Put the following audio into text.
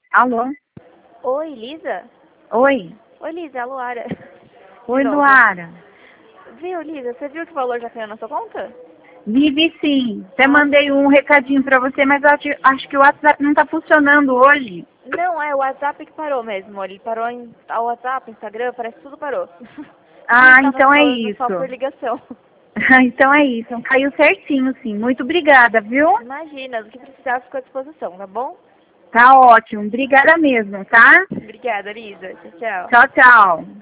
Alô? Oi, Lisa? Oi? Oi, Lisa, é a Luara. Oi, De novo. Luara. Viu, Lisa? Você viu que o valor já caiu na sua conta? Vivi sim. Até Ah, mandei um recadinho pra você, mas acho que o WhatsApp não tá funcionando hoje. não, é o WhatsApp que parou mesmo. Ele parou em o WhatsApp, Instagram, parece que tudo parou. Tudo Ah, estava então é falando só por isso. ligação. Então é isso. Então caiu certinho, sim. Muito obrigada, viu? Imagina, o que precisar fica à disposição, tá bom? Tá ótimo. Obrigada mesmo, tá? Obrigada, Lisa. Tchau, tchau. Tchau, tchau.